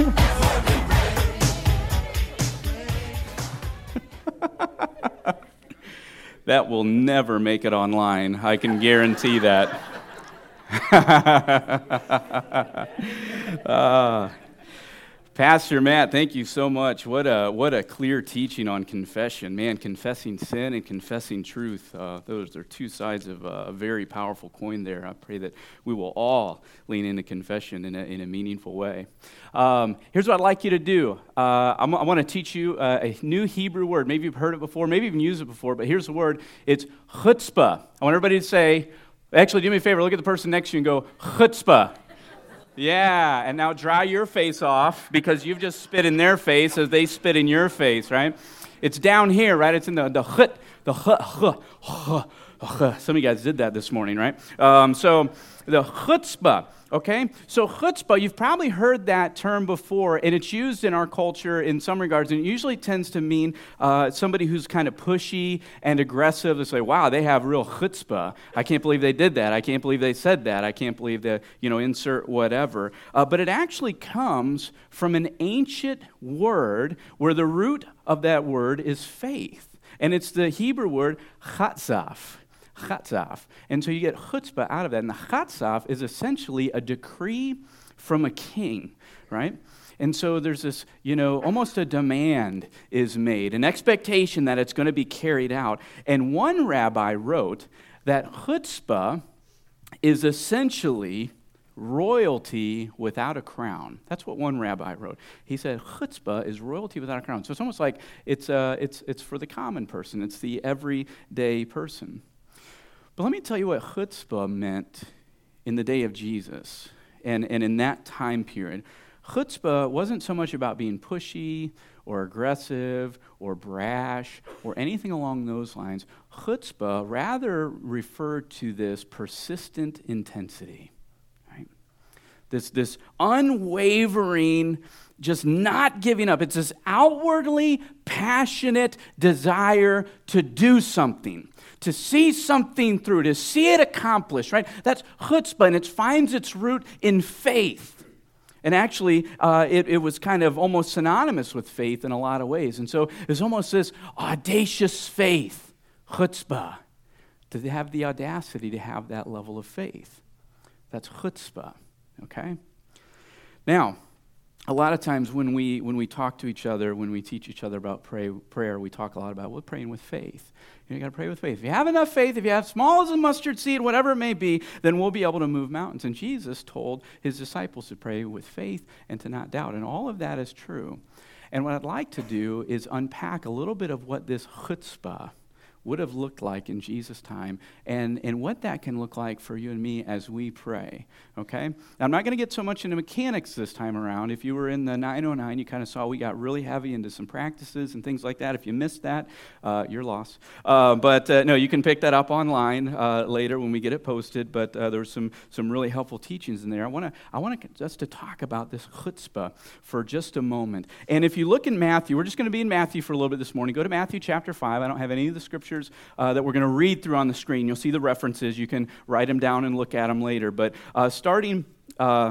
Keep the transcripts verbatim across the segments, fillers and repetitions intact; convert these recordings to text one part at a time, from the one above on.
That will never make it online. I can guarantee that. uh, Pastor Matt, thank you so much. What a what a clear teaching on confession. Man, confessing sin and confessing truth, uh, those are two sides of a very powerful coin there. I pray that we will all lean into confession in a, in a meaningful way. Um, here's what I'd like you to do. Uh, I'm, I want to teach you uh, a new Hebrew word. Maybe you've heard it before, maybe you've used it before, but here's the word. It's chutzpah. I want everybody to say, actually, do me a favor, look at the person next to you and go, chutzpah. Yeah, and now dry your face off because you've just spit in their face as they spit in your face, right? It's down here, right? It's in the the chut, the chut, chut, chut, chut. Some of you guys did that this morning, right? Um, so the chutzpah, okay? So chutzpah, you've probably heard that term before, and it's used in our culture in some regards, and it usually tends to mean uh, somebody who's kind of pushy and aggressive. They say, wow, they have real chutzpah. I can't believe they did that. I can't believe they said that. I can't believe that, you know, insert whatever. Uh, but it actually comes from an ancient word where the root of that word is faith, and it's the Hebrew word chatzaf. Chatzaf. And so you get chutzpah out of that. And the chatzaf is essentially a decree from a king, right? And so there's this, you know, almost a demand is made, an expectation that it's going to be carried out. And one rabbi wrote that chutzpah is essentially royalty without a crown. That's what one rabbi wrote. He said chutzpah is royalty without a crown. So it's almost like it's uh, it's it's for the common person. It's the everyday person. But let me tell you what chutzpah meant in the day of Jesus and, and in that time period. Chutzpah wasn't so much about being pushy or aggressive or brash or anything along those lines. Chutzpah rather referred to this persistent intensity, right? This, this unwavering, just not giving up. It's this outwardly passionate desire to do something, to see something through, to see it accomplished, right? That's chutzpah, and it finds its root in faith. And actually, uh, it, it was kind of almost synonymous with faith in a lot of ways. And so it's almost this audacious faith, chutzpah, to have the audacity to have that level of faith. That's chutzpah, okay? Now, a lot of times when we when we talk to each other, when we teach each other about pray, prayer, we talk a lot about, well, praying with faith. You know, you got to pray with faith. If you have enough faith, if you have small as a mustard seed, whatever it may be, then we'll be able to move mountains. And Jesus told his disciples to pray with faith and to not doubt. And all of that is true. And what I'd like to do is unpack a little bit of what this chutzpah would have looked like in Jesus' time, and, and what that can look like for you and me as we pray, okay? Now, I'm not going to get so much into mechanics this time around. If you were in the nine oh nine, you kind of saw we got really heavy into some practices and things like that. If you missed that, uh, you're lost. Uh, but uh, no, you can pick that up online uh, later when we get it posted, but uh, there were some, some really helpful teachings in there. I want to I want to just to talk about this chutzpah for just a moment. And if you look in Matthew, we're just going to be in Matthew for a little bit this morning. Go to Matthew chapter five. I don't have any of the scriptures Uh, that we're going to read through on the screen. You'll see the references. You can write them down and look at them later. But uh, starting uh,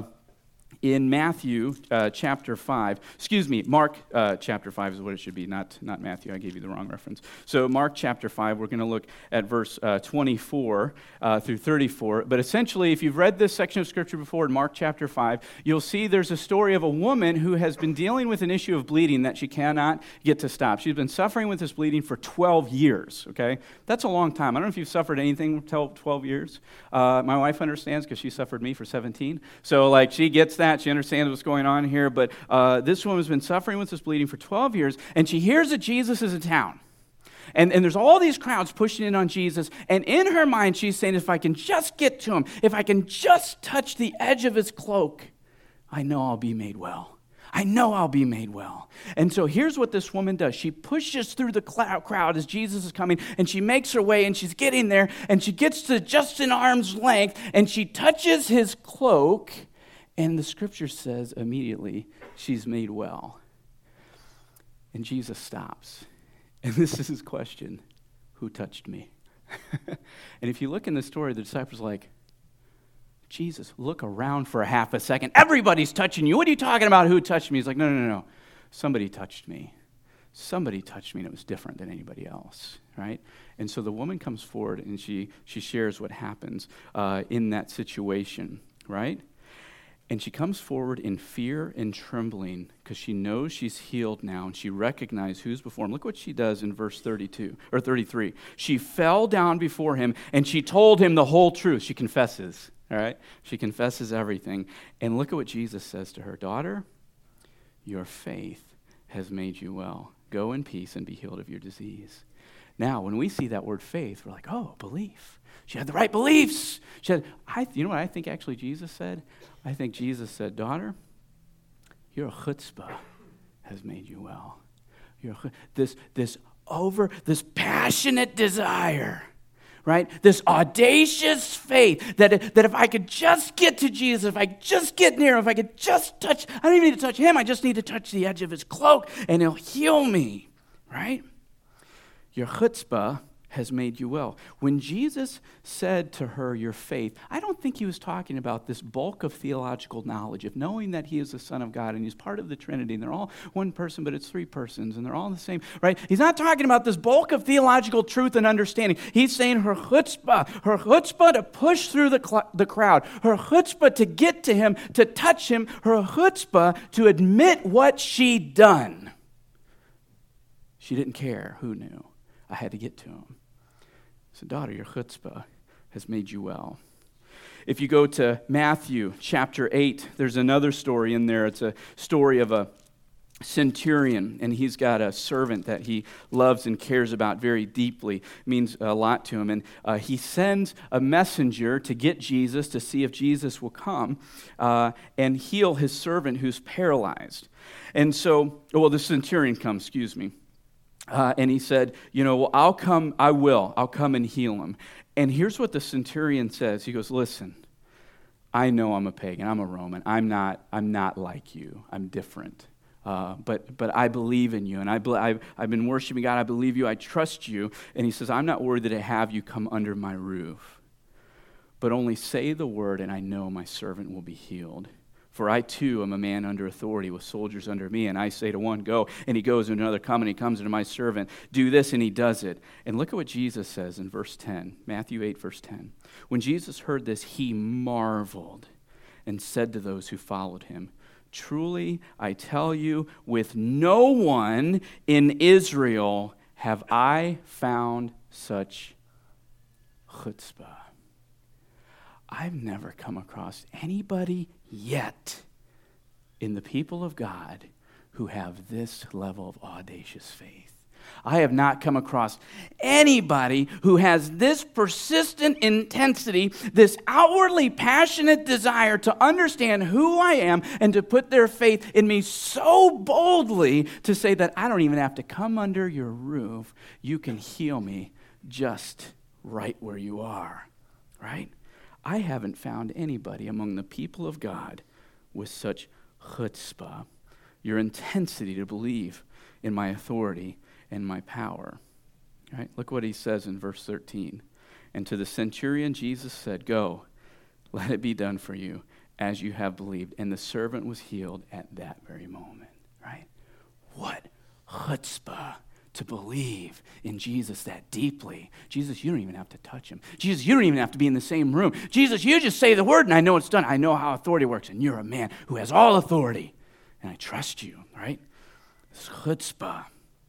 in Matthew uh, chapter five, excuse me, Mark uh, chapter five is what it should be, not, not Matthew. I gave you the wrong reference. So Mark chapter five, we're going to look at verse uh, twenty-four uh, through thirty-four. But essentially, if you've read this section of Scripture before in Mark chapter five, you'll see there's a story of a woman who has been dealing with an issue of bleeding that she cannot get to stop. She's been suffering with this bleeding for twelve years, okay? That's a long time. I don't know if you've suffered anything for twelve years. Uh, my wife understands because she suffered me for seventeen. So, like, she gets that. She understands what's going on here. But uh, this woman's been suffering with this bleeding for twelve years, and she hears that Jesus is in town. And, and there's all these crowds pushing in on Jesus, and in her mind, she's saying, if I can just get to him, if I can just touch the edge of his cloak, I know I'll be made well. I know I'll be made well. And so here's what this woman does. She pushes through the crowd as Jesus is coming, and she makes her way, and she's getting there, and she gets to just an arm's length, and she touches his cloak, and the scripture says immediately she's made well. And Jesus stops. And this is his question, who touched me? And if you look in the story, the disciples are like, Jesus, look around for a half a second. Everybody's touching you. What are you talking about? Who touched me? He's like, no, no, no, no. Somebody touched me. Somebody touched me, and it was different than anybody else, right? And so the woman comes forward, and she she shares what happens uh, in that situation, right? And she comes forward in fear and trembling because she knows she's healed now, and she recognizes who's before him. Look what she does in verse thirty-two or thirty-three. She fell down before him, and she told him the whole truth. She confesses, all right? She confesses everything. And look at what Jesus says to her. Daughter, your faith has made you well. Go in peace and be healed of your disease. Now, when we see that word faith, we're like, oh, belief. She had the right beliefs. She had, I, you know what I think actually Jesus said? I think Jesus said, daughter, your chutzpah has made you well. Your, this, this over, this passionate desire, right? This audacious faith that, that if I could just get to Jesus, if I could just get near him, if I could just touch, I don't even need to touch him, I just need to touch the edge of his cloak and he'll heal me, right? Your chutzpah has made you well. When Jesus said to her, your faith, I don't think he was talking about this bulk of theological knowledge, of knowing that he is the Son of God and he's part of the Trinity and they're all one person, but it's three persons and they're all the same, right? He's not talking about this bulk of theological truth and understanding. He's saying her chutzpah, her chutzpah to push through the, cl- the crowd, her chutzpah to get to him, to touch him, her chutzpah to admit what she'd done. She didn't care who knew. I had to get to him. So, daughter, your chutzpah has made you well. If you go to Matthew chapter eight, there's another story in there. It's a story of a centurion, and he's got a servant that he loves and cares about very deeply. It means a lot to him. And uh, he sends a messenger to get Jesus, to see if Jesus will come uh, and heal his servant who's paralyzed. And so, well, the centurion comes, excuse me. Uh, and he said, you know, well, I'll come, I will, I'll come and heal him. And here's what the centurion says. He goes, listen, I know I'm a pagan, I'm a Roman, I'm not, I'm not like you, I'm different. Uh, but but I believe in you, and I be, I've, I've been worshiping God, I believe you, I trust you. And he says, I'm not worthy to have you come under my roof, but only say the word, and I know my servant will be healed. For I, too, am a man under authority with soldiers under me. And I say to one, go, and he goes, and another, come, and he comes, and to my servant, do this, and he does it. And look at what Jesus says in verse ten, Matthew eight, verse ten. When Jesus heard this, he marveled and said to those who followed him, truly, I tell you, with no one in Israel have I found such chutzpah. I've never come across anybody yet in the people of God who have this level of audacious faith. I have not come across anybody who has this persistent intensity, this outwardly passionate desire to understand who I am and to put their faith in me so boldly to say that I don't even have to come under your roof. You can heal me just right where you are, right? I haven't found anybody among the people of God with such chutzpah, your intensity to believe in my authority and my power. Right? Look what he says in verse thirteen. And to the centurion Jesus said, go, let it be done for you as you have believed. And the servant was healed at that very moment. Right? What chutzpah to believe in Jesus that deeply. Jesus, you don't even have to touch him. Jesus, you don't even have to be in the same room. Jesus, you just say the word and I know it's done. I know how authority works, and you're a man who has all authority, and I trust you, right? It's chutzpah.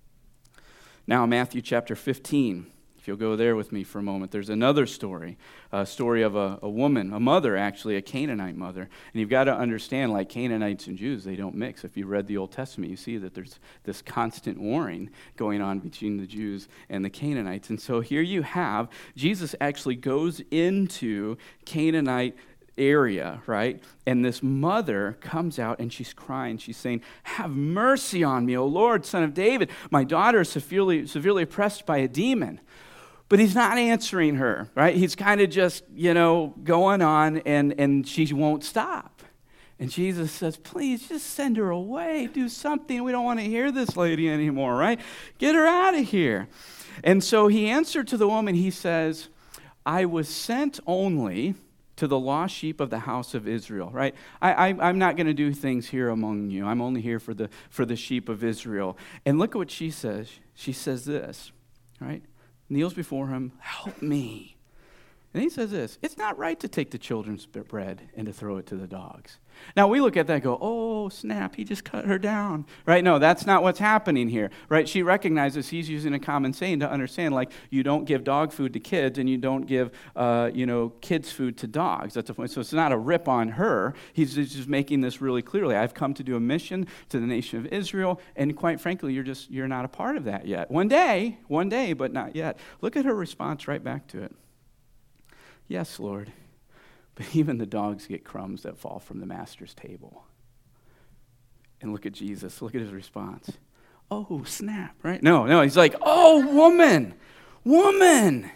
Now, Matthew chapter fifteen. If you'll go there with me for a moment, there's another story, a story of a, a woman, a mother actually, a Canaanite mother. And you've got to understand, like Canaanites and Jews, they don't mix. If you read the Old Testament, you see that there's this constant warring going on between the Jews and the Canaanites. And so here you have, Jesus actually goes into Canaanite area, right? And this mother comes out and she's crying. She's saying, have mercy on me, O Lord, Son of David. My daughter is severely, severely oppressed by a demon. But he's not answering her, right? He's kind of just, you know, going on, and, and she won't stop. And Jesus says, please, just send her away. Do something. We don't want to hear this lady anymore, right? Get her out of here. And so he answered to the woman, he says, I was sent only to the lost sheep of the house of Israel, right? I, I, I'm not going to do things here among you. I'm only here for the, for the sheep of Israel. And look at what she says. She says this, right? Kneels before him, help me. And he says this, it's not right to take the children's bread and to throw it to the dogs. Now, we look at that and go, oh, snap, he just cut her down, right? No, that's not what's happening here, right? She recognizes he's using a common saying to understand, like, you don't give dog food to kids and you don't give, uh, you know, kids food to dogs. That's a point. So it's not a rip on her. He's just making this really clearly. I've come to do a mission to the nation of Israel, and quite frankly, you're just, you're not a part of that yet. One day, one day, but not yet. Look at her response right back to it. Yes, Lord, but even the dogs get crumbs that fall from the master's table. And look at Jesus. Look at his response. Oh, snap, right? No, no, he's like, oh, woman, woman,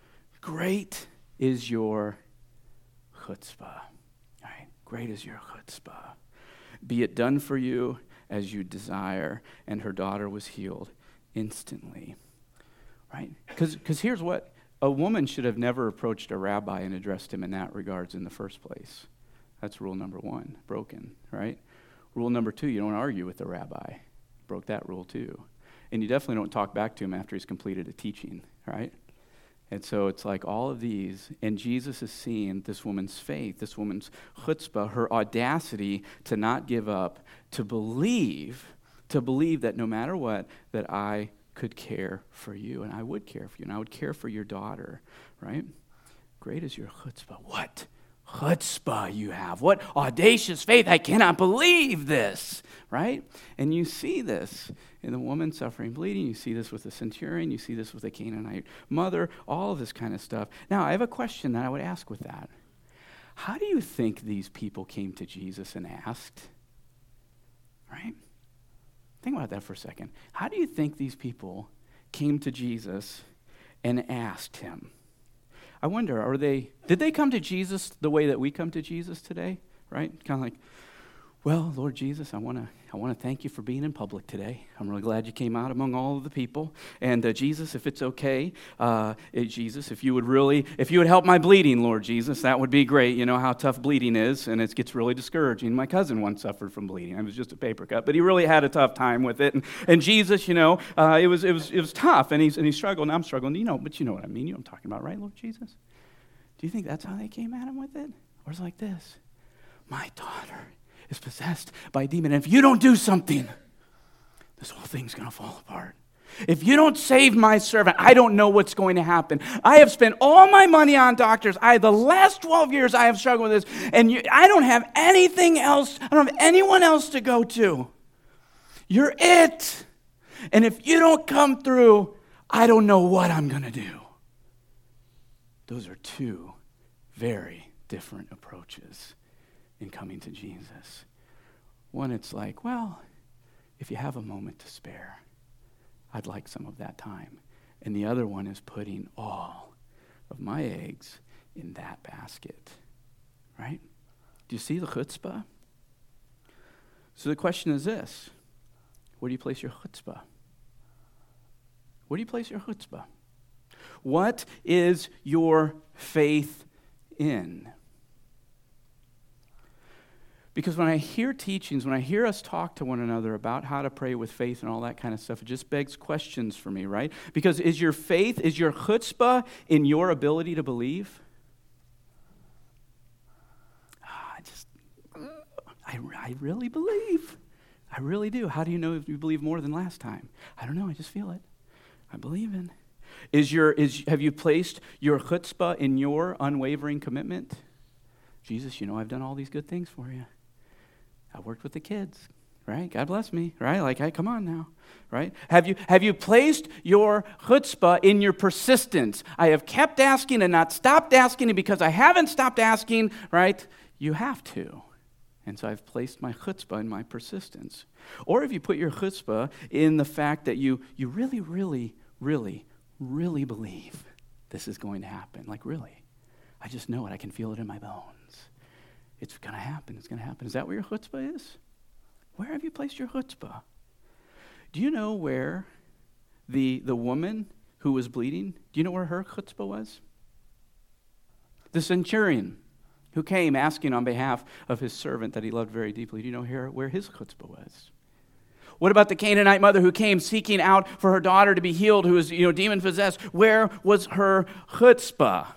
great is your chutzpah. Right? Great is your chutzpah. Be it done for you as you desire. And her daughter was healed instantly. Right? Because here's what. A woman should have never approached a rabbi and addressed him in that regards in the first place. That's rule number one, broken, right? Rule number two, you don't argue with the rabbi. Broke that rule too. And you definitely don't talk back to him after he's completed a teaching, right? And so it's like all of these, and Jesus is seeing this woman's faith, this woman's chutzpah, her audacity to not give up, to believe, to believe that no matter what, that I could care for you, and I would care for you, and I would care for your daughter, right? Great is your chutzpah. What chutzpah you have. What audacious faith. I cannot believe this, right? And you see this in the woman suffering bleeding. You see this with the centurion. You see this with the Canaanite mother, all of this kind of stuff. Now, I have a question that I would ask with that. How do you think these people came to Jesus and asked? Right? Think about that for a second. How do you think these people came to Jesus and asked him? I wonder, are they, did they come to Jesus the way that we come to Jesus today? Right? Kind of like, well, Lord Jesus, I want to I want to thank you for being in public today. I'm really glad you came out among all of the people. And uh, Jesus, if it's okay, uh, eh, Jesus, if you would really, if you would help my bleeding, Lord Jesus, that would be great. You know how tough bleeding is, and it gets really discouraging. My cousin once suffered from bleeding. It was just a paper cut, but he really had a tough time with it. And, and Jesus, you know, uh, it was it was it was tough, and he's and he struggled, and I'm struggling. You know, but you know what I mean. You know what I'm talking about, right, Lord Jesus? Do you think that's how they came at him with it, or is it like this? My daughter is possessed by a demon, and if you don't do something, this whole thing's going to fall apart. If you don't save my servant, I don't know what's going to happen. I have spent all my money on doctors. I the last twelve years I have struggled with this, and you, I don't have anything else. I don't have anyone else to go to. You're it. And if you don't come through, I don't know what I'm going to do. Those are two very different approaches in coming to Jesus. One, it's like, well, if you have a moment to spare, I'd like some of that time. And the other one is putting all of my eggs in that basket, right? Do you see the chutzpah? So the question is this: where do you place your chutzpah? Where do you place your chutzpah? What is your faith in? Because when I hear teachings, when I hear us talk to one another about how to pray with faith and all that kind of stuff, it just begs questions for me, right? Because is your faith, is your chutzpah in your ability to believe? I just, I, I really believe. I really do. How do you know if you believe more than last time? I don't know. I just feel it. I believe in. Is your is have you placed your chutzpah in your unwavering commitment? Jesus, you know I've done all these good things for you. I worked with the kids, right? God bless me, right? Like, hey, come on now, right? Have you have you placed your chutzpah in your persistence? I have kept asking and not stopped asking, and because I haven't stopped asking, right? You have to. And so I've placed my chutzpah in my persistence. Or if you put your chutzpah in the fact that you you really, really, really, really believe this is going to happen. Like, really. I just know it. I can feel it in my bones. It's going to happen. It's going to happen. Is that where your chutzpah is? Where have you placed your chutzpah? Do you know where the, the woman who was bleeding, do you know where her chutzpah was? The centurion, who came asking on behalf of his servant that he loved very deeply. Do you know here where his chutzpah was? What about the Canaanite mother who came seeking out for her daughter to be healed, who was, you know, demon-possessed? Where was her chutzpah?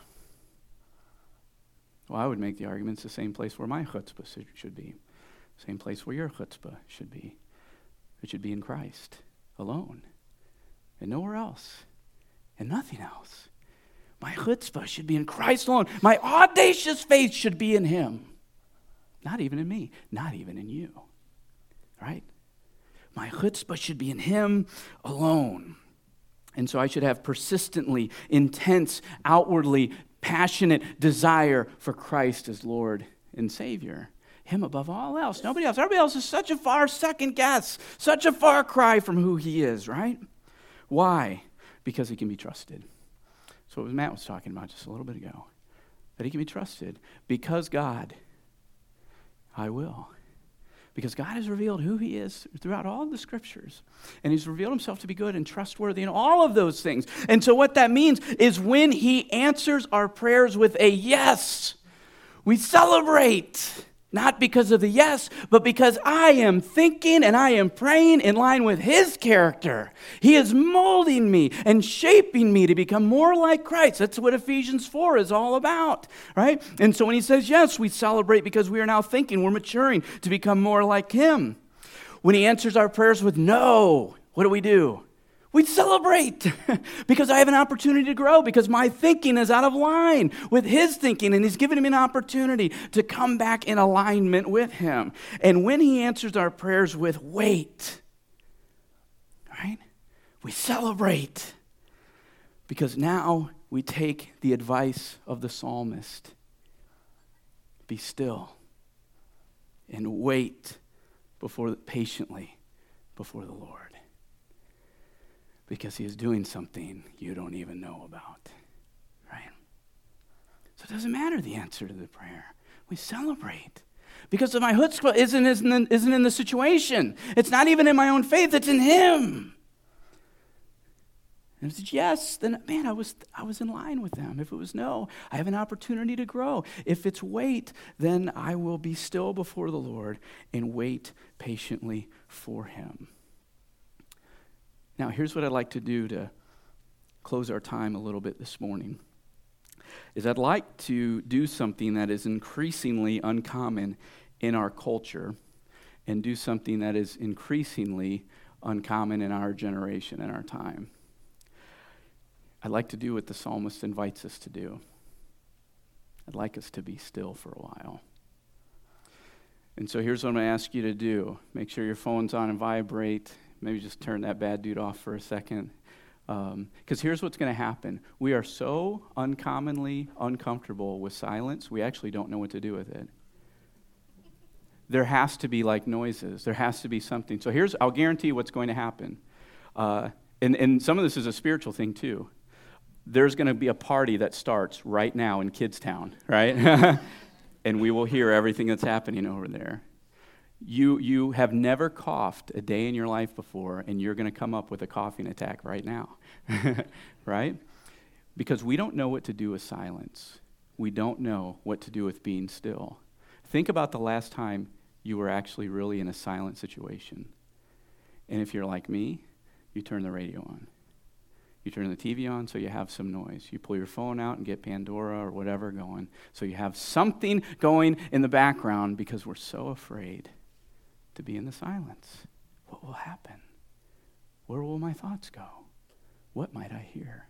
Well, I would make the argument it's the same place where my chutzpah should be. Same place where your chutzpah should be. It should be in Christ alone and nowhere else and nothing else. My chutzpah should be in Christ alone. My audacious faith should be in him. Not even in me. Not even in you. Right? My chutzpah should be in him alone. And so I should have persistently, intense, outwardly, passionate desire for Christ as Lord and Savior. Him above all else. Nobody else. Everybody else is such a far second guess. Such a far cry from who he is, right? Why? Because he can be trusted. So what Matt was talking about just a little bit ago. That he can be trusted. Because God, I will. Because God has revealed who he is throughout all of the scriptures. And he's revealed himself to be good and trustworthy and all of those things. And so what that means is when he answers our prayers with a yes, we celebrate. Not because of the yes, but because I am thinking and I am praying in line with his character. He is molding me and shaping me to become more like Christ. That's what Ephesians four is all about, right? And so when he says yes, we celebrate because we are now thinking, we're maturing to become more like him. When he answers our prayers with no, what do we do? We celebrate because I have an opportunity to grow, because my thinking is out of line with his thinking, and he's given me an opportunity to come back in alignment with him. And when he answers our prayers with wait, right, we celebrate because now we take the advice of the psalmist. Be still and wait before patiently before the Lord. Because he is doing something you don't even know about, right? So it doesn't matter the answer to the prayer. We celebrate. Because of my chutzpah isn't, isn't, isn't in the situation. It's not even in my own faith. It's in him. And if it's yes, then, man, I was, I was in line with them. If it was no, I have an opportunity to grow. If it's wait, then I will be still before the Lord and wait patiently for him. Now, here's what I'd like to do to close our time a little bit this morning, is I'd like to do something that is increasingly uncommon in our culture and do something that is increasingly uncommon in our generation and our time. I'd like to do what the psalmist invites us to do. I'd like us to be still for a while. And so here's what I'm going to ask you to do. Make sure your phone's on and vibrate. Maybe just turn that bad dude off for a second. Because um, here's what's going to happen. We are so uncommonly uncomfortable with silence, we actually don't know what to do with it. There has to be like noises. There has to be something. So here's, I'll guarantee what's going to happen. Uh, and, and some of this is a spiritual thing too. There's going to be a party that starts right now in Kidstown, right? And we will hear everything that's happening over there. You you have never coughed a day in your life before, and you're going to come up with a coughing attack right now, right? Because we don't know what to do with silence. We don't know what to do with being still. Think about the last time you were actually really in a silent situation. And if you're like me, you turn the radio on. You turn the T V on so you have some noise. You pull your phone out and get Pandora or whatever going so you have something going in the background because we're so afraid to be in the silence. What will happen? Where will my thoughts go? What might I hear?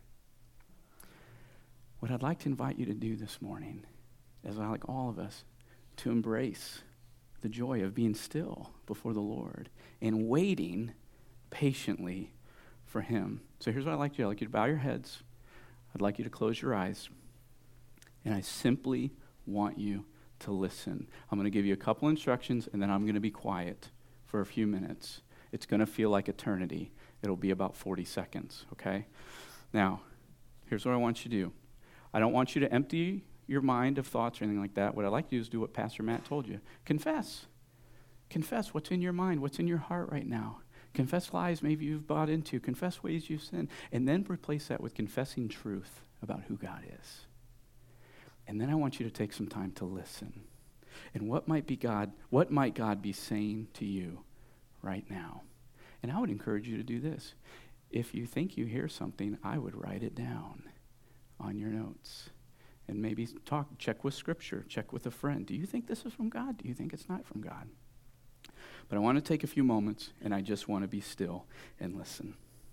What I'd like to invite you to do this morning is, I like all of us, to embrace the joy of being still before the Lord and waiting patiently for him. So here's what I'd like you to do. I'd like you to bow your heads. I'd like you to close your eyes. And I simply want you to listen. I'm going to give you a couple instructions, and then I'm going to be quiet for a few minutes. It's going to feel like eternity. It'll be about forty seconds, okay? Now, here's what I want you to do. I don't want you to empty your mind of thoughts or anything like that. What I'd like to do is do what Pastor Matt told you. Confess. Confess what's in your mind, what's in your heart right now. Confess lies maybe you've bought into. Confess ways you've sinned. And then replace that with confessing truth about who God is. And then I want you to take some time to listen. And what might be God, what might God be saying to you right now? And I would encourage you to do this. If you think you hear something, I would write it down on your notes. And maybe talk, check with Scripture, check with a friend. Do you think this is from God? Do you think it's not from God? But I want to take a few moments, and I just want to be still and listen.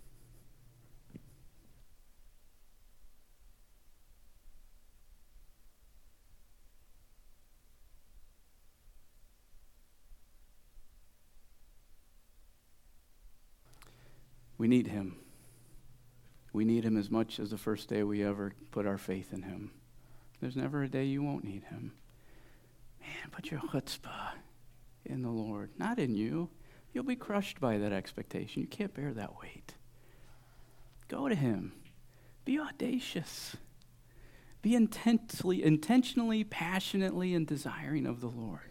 We need him. We need him as much as the first day we ever put our faith in him. There's never a day you won't need him. Man, put your chutzpah in the Lord, not in you. You'll be crushed by that expectation. You can't bear that weight. Go to him. Be audacious. Be intensely, intentionally, passionately, and desiring of the Lord.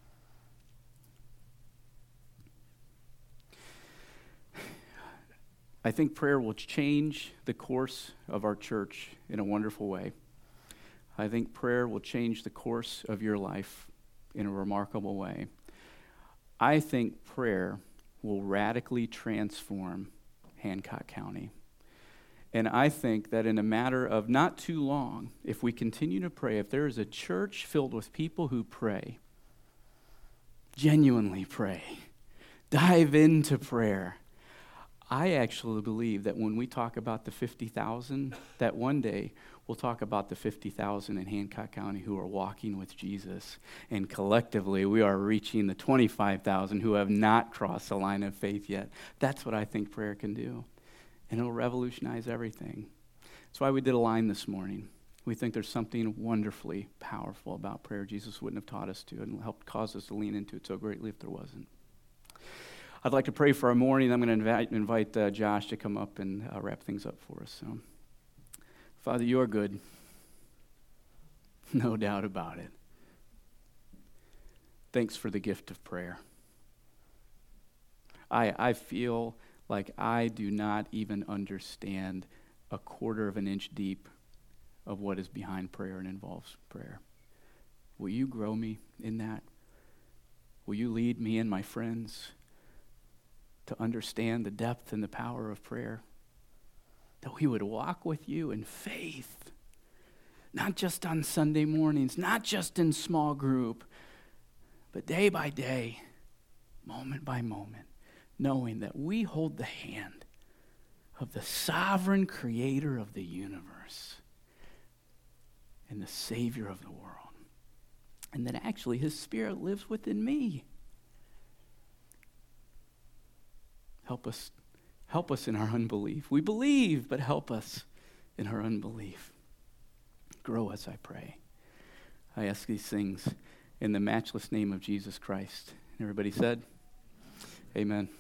I think prayer will change the course of our church in a wonderful way. I think prayer will change the course of your life in a remarkable way. I think prayer will radically transform Hancock County. And I think that in a matter of not too long, if we continue to pray, if there is a church filled with people who pray, genuinely pray, dive into prayer, I actually believe that when we talk about the fifty thousand, that one day we'll talk about the fifty thousand in Hancock County who are walking with Jesus. And collectively, we are reaching the twenty-five thousand who have not crossed the line of faith yet. That's what I think prayer can do. And it'll revolutionize everything. That's why we did a line this morning. We think there's something wonderfully powerful about prayer. Jesus wouldn't have taught us to and helped cause us to lean into it so greatly if there wasn't. I'd like to pray for our morning. I'm going to invite, invite uh, Josh to come up and uh, wrap things up for us. So, Father, you are good. No doubt about it. Thanks for the gift of prayer. I, I feel like I do not even understand a quarter of an inch deep of what is behind prayer and involves prayer. Will you grow me in that? Will you lead me and my friends to understand the depth and the power of prayer? That we would walk with you in faith, not just on Sunday mornings, not just in small group, but day by day, moment by moment, knowing that we hold the hand of the sovereign creator of the universe and the Savior of the world. And that actually his Spirit lives within me. Help us, help us in our unbelief. We believe, but help us in our unbelief. Grow us, I pray. I ask these things in the matchless name of Jesus Christ. And everybody said, amen.